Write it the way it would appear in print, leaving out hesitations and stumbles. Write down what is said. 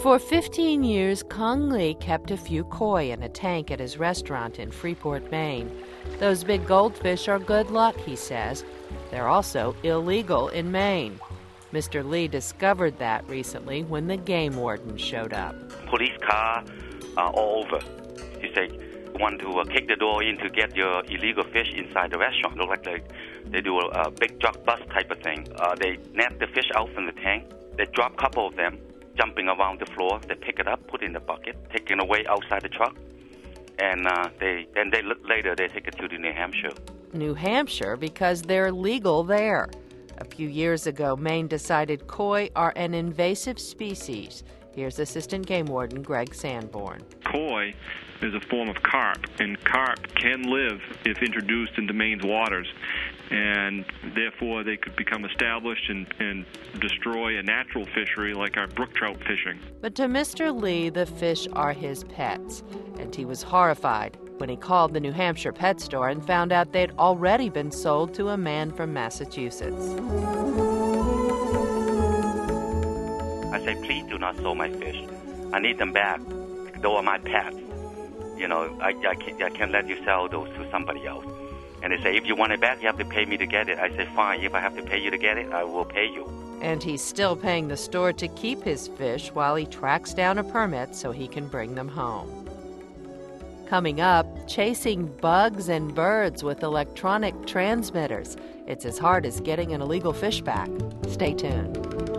For 15 years, Kong Lee kept a few koi in a tank at his restaurant in Freeport, Maine. Those big goldfish are good luck, he says. They're also illegal in Maine. Mr. Lee discovered that recently when the game warden showed up. Police car are all over. He said, want to kick the door in to get your illegal fish inside the restaurant. Look like they do a big drug bust type of thing. They net the fish out from the tank. They drop a couple of them, jumping around the floor. They pick it up, put it in the bucket, take it away outside the truck, and later they take it to New Hampshire. New Hampshire because they're legal there. A few years ago, Maine decided koi are an invasive species. Here's Assistant Game Warden Greg Sanborn. Koi is a form of carp, and carp can live if introduced into Maine's waters, and therefore they could become established and destroy a natural fishery like our brook trout fishing. But to Mr. Lee, the fish are his pets, and he was horrified when he called the New Hampshire pet store and found out they'd already been sold to a man from Massachusetts. I say, please do not sell my fish. I need them back. Those are my pets. You know, I can't let you sell those to somebody else. And they say, if you want it back, you have to pay me to get it. I say, fine. If I have to pay you to get it, I will pay you. And he's still paying the store to keep his fish while he tracks down a permit so he can bring them home. Coming up, chasing bugs and birds with electronic transmitters. It's as hard as getting an illegal fish back. Stay tuned.